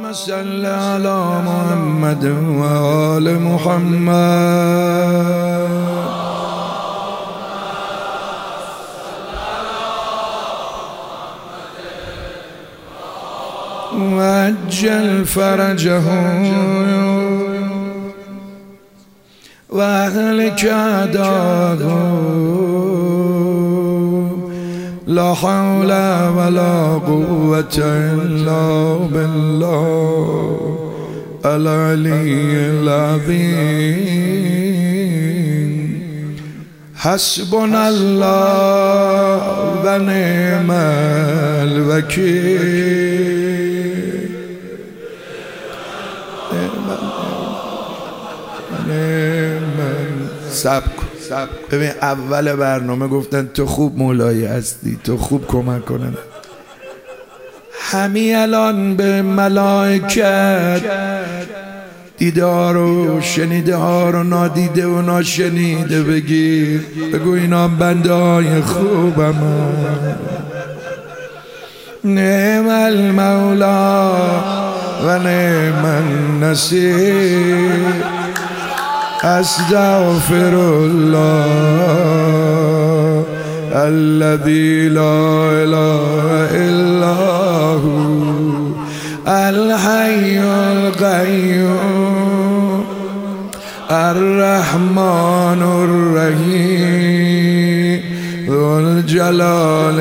صل على محمد و آل محمد. وعجل فرجهم وأهلك أعداءهم. لا حول ولا قوة إلا بالله العلي العظيم. حسبنا الله ونعم الوكيل. سب کن. ببین اول برنامه گفتن تو خوب مولایی هستی، تو خوب کمک کنن. همین الان به ملائکت دیده ها رو، شنیده ها رو، نادیده و ناشنیده بگیر. بگو اینا بنده های خوبم. نعم المولا و نعم النصیر. استغفر الله الذي لا اله الا هو الحي القيوم الرحمن الرحيم ذو الجلال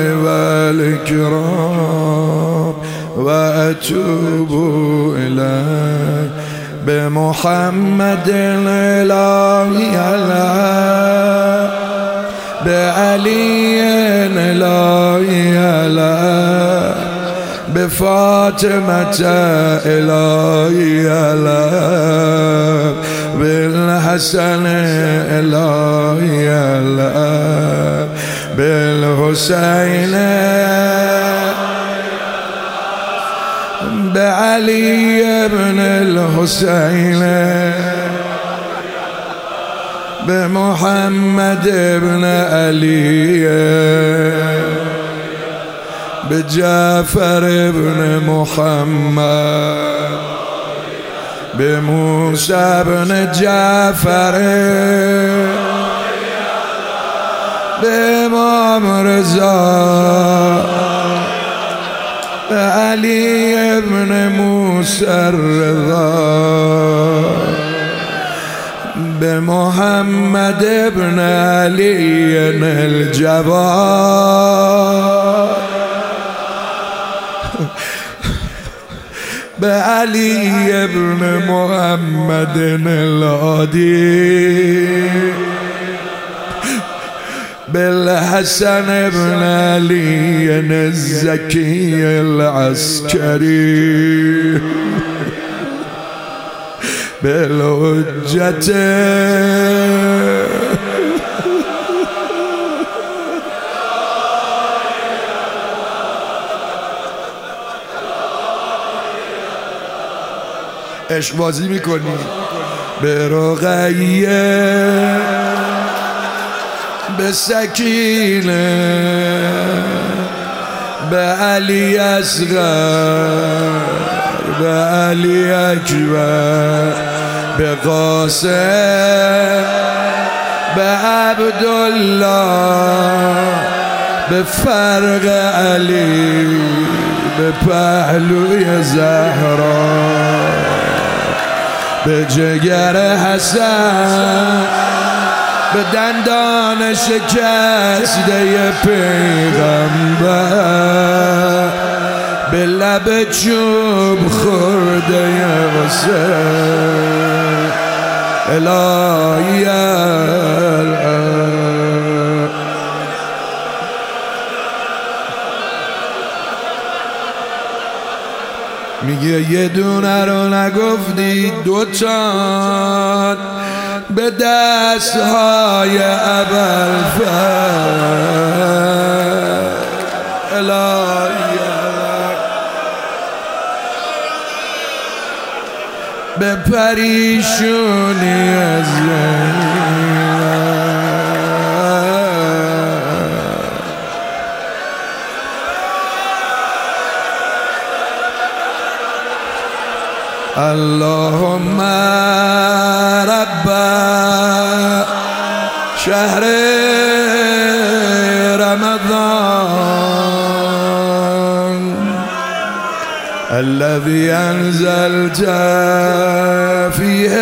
والإكرام وأتوب إليه بمحمد الإلهي الله بعلي الإلهي الله بفاطمة إلهي الله بالحسن إلهي الله بالحسين بعلي بن الحسين بمحمد بن علي بجعفر بن محمد بموسى بن جعفر بإمام رضا علي بن موسى الرضا بمحمد بن علي الجواد بعلي بن محمد الهادي بالحسن بن علي الزكي العسكري بالحجة عشق بازی میکنی به رقیه به سکینه به علی اصغر به علی اکبر به قاسم به عبدالله به فرق علی به پهلوی زهرا به جگر حسن به دندان شکسته پیغمبر به لب چوب خورده حسین الهی میگه یه دونه رو نگفتی دوتا به دستهای ابوالفضل الهی به پریشونی از اللهم رب شهر رمضان الذي أنزلت فيه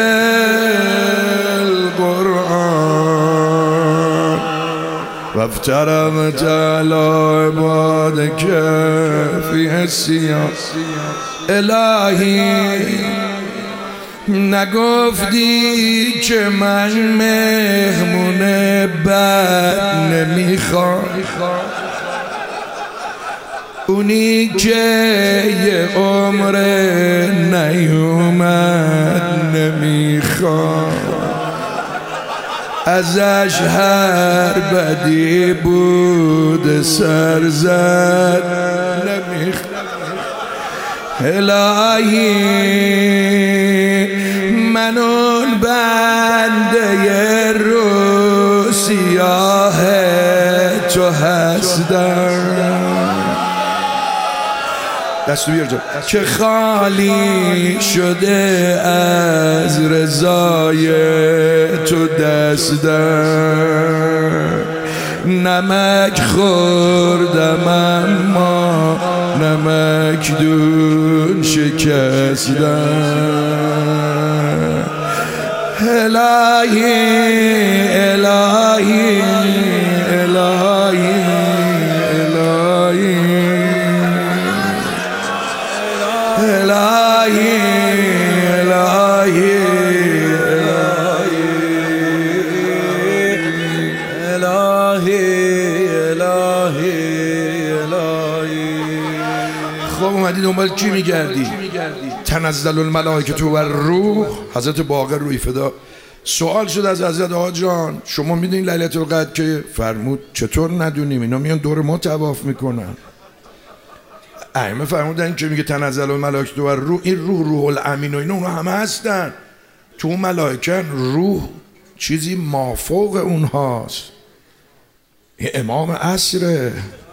القرآن وافترضت على عبادك فيه الصيام الهی نگفتی که من مهمون بد نمیخوام اونی که یه عمر نیومد نمیخوام ازش هر بدی بود سر زد نمیخوام الهی من اون بنده رو سیاه تو هستم دستو بیار جا که خالی شده از رضای تو دستم نمک خوردم اما نمک دون شکستم الهی الهی الهی الهی الهی خب اومدی دنبال کی میگردی؟ تنزل الملائکه و الروح حضرت باقر روی فدا سوال شد از حضرت آقا جان شما میدونین لیلة القدر که فرمود چطور ندونیم اینا میان دور ما طواف میکنن ائمه فرمودن که میگه تنزل الملائکه و الروح این روح الامین و اینا اونا همه هستن تو اون ملائکه روح چیزی مافوق اونهاست این امام عصره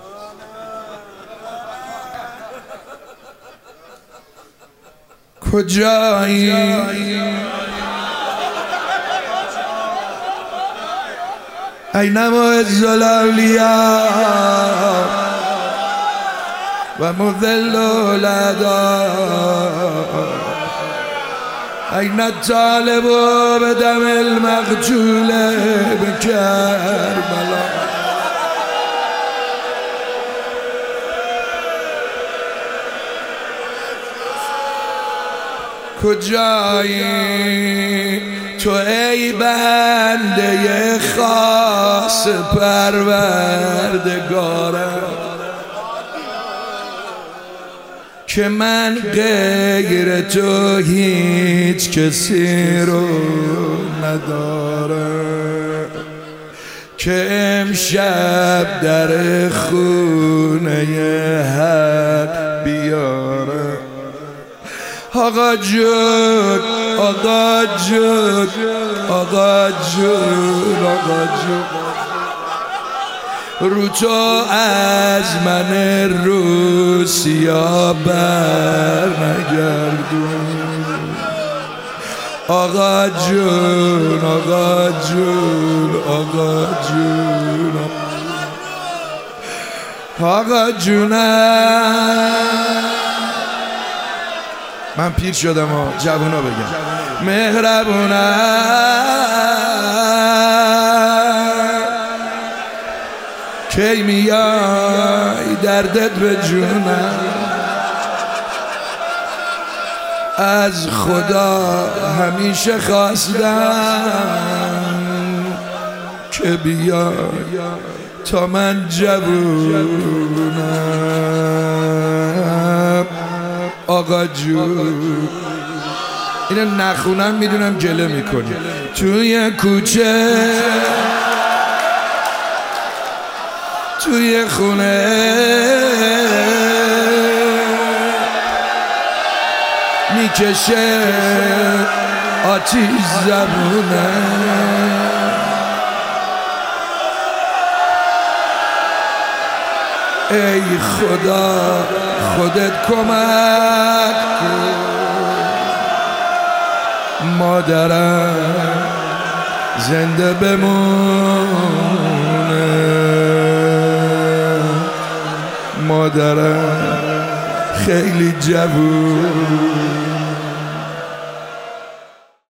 کجایی این معز الاولیاء و مذل الاعداء این الطالب بدم المقتول بکربلا کجایی تو ای بنده خاص پروردگارم که من غیر تو هیچ کسی رو ندارم که امشب در خونه حق بیارم آقا جون آقا جون آقا جون آقا جون رو تو از من روسیا بر نگردون آقا جون آقا جون آقا جون آقا جونم من پیر شدم و جوونا بگم مهربونم کی میای دردت به جونم از خدا همیشه خواستم که بیای تا من جوونم آقا جون اینو نخونم میدونم گله میکنی توی کوچه توی خونه میکشه آتیش زبونه ای خدا خودت کمک کن مادرم زنده بمونه، مادرم خیلی جوون